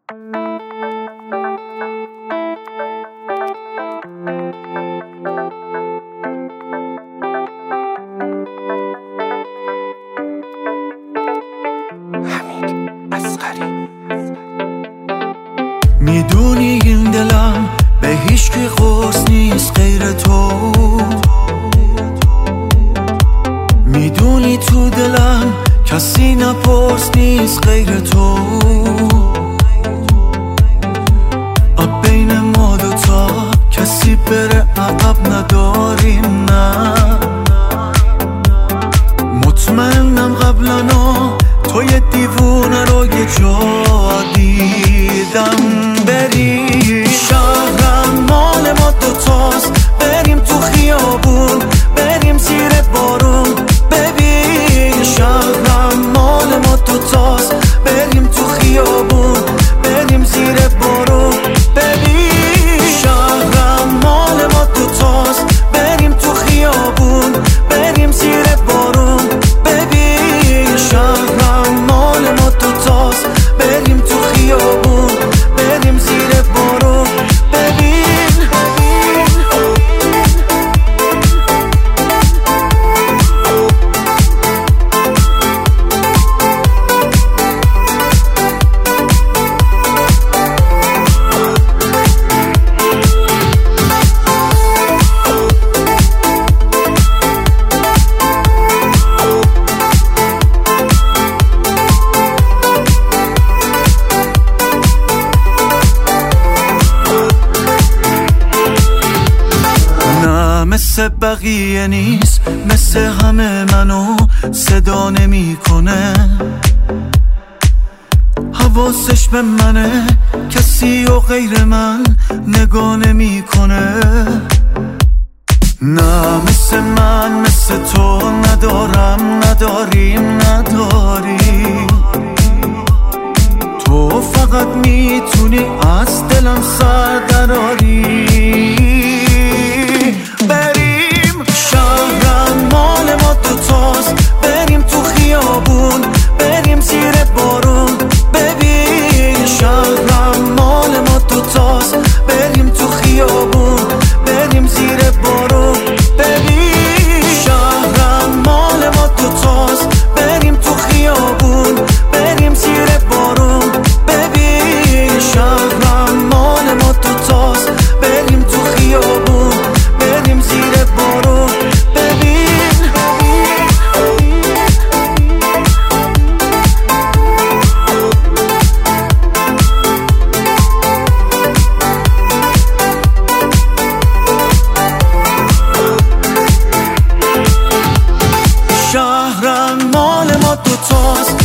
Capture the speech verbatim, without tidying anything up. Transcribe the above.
میدونی این دلم به هیچ کی خاص نیست غیر تو، میدونی تو دلم کسی نپرس نیست غیر تو. اب بین ما دوتا کسی بره عقب نداریم، نه مطمئنم قبلنا تو یه دیوونه رو یه جا دیدم. بریم شهرم مال ما دوتاست، بریم تو خیابون، بریم زیر بارون. ببین شهرم مال ما دوتاست، بریم تو خیابون، بریم زیر بارون. ببین شهرم مال ما دوتاست، بریم تو خیابون، بریم زیر بارون. ببین شهرم مال ما دوتاست، بریم تو خیابون، بریم زیر بارون. ببین مثل بقیه نیست، مثل همه منو صدا نمیکنه. حواسش به منه، کسی و غیر من نگاه نمیکنه. نه مثل من مثل تو ندارم، نداریم نداریم. تو فقط میتونی از دلم سر دراری. بریم شهرم مال ما دوتاست، بریم تو خیابون، بریم زیر بارون. ببین شهرم مال ما دوتاست، بریم تو خیابون، بریم زیر بارون. ببین شهرم مال ما دوتاست، بریم تو خیابون، بریم زیر بارون. ببین شهرم مال ما دوتاست، بریم تو خیابون، بریم زیر بارون. ببین شهرم مال ما دوتاست،